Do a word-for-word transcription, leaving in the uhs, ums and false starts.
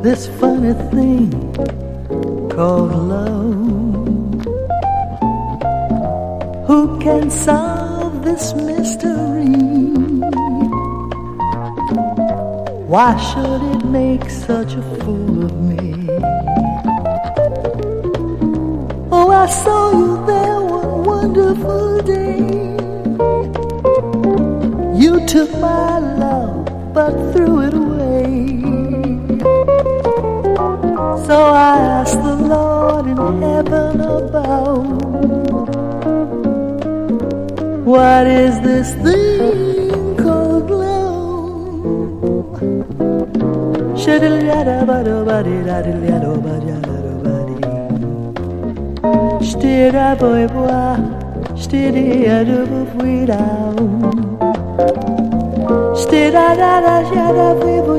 this funny thing called love. Who can solve this mystery? Why should it make such a fool of me? Oh, I saw you there one wonderful day. You took my love but threw it away. So I asked the Lord in heaven above, what is this thing called love? Stira boy boy, stira do buida. Stira da da da da